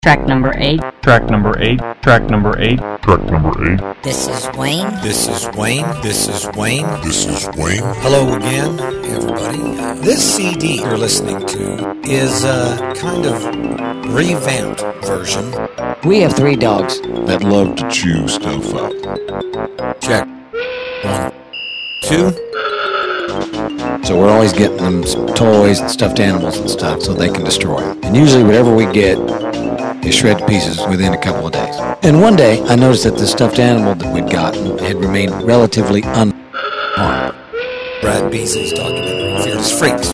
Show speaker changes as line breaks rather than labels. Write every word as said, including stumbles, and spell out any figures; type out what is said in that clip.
Track number eight.
Track number eight. Track number eight.
Track number eight.
This is Wayne.
This is Wayne. This is Wayne.
This is Wayne.
Hello again, everybody. This C D you're listening to is a kind of revamped version.
We have three dogs
that love to chew stuff up.
Check. One, two.
So we're always getting them some toys and stuffed animals and stuff so they can destroy them. And usually whatever we get is shred to pieces within a couple of days. And one day I noticed that the stuffed animal that we'd gotten had remained relatively unharmed.
Brad Beasley's documentary, Fearless Freaks.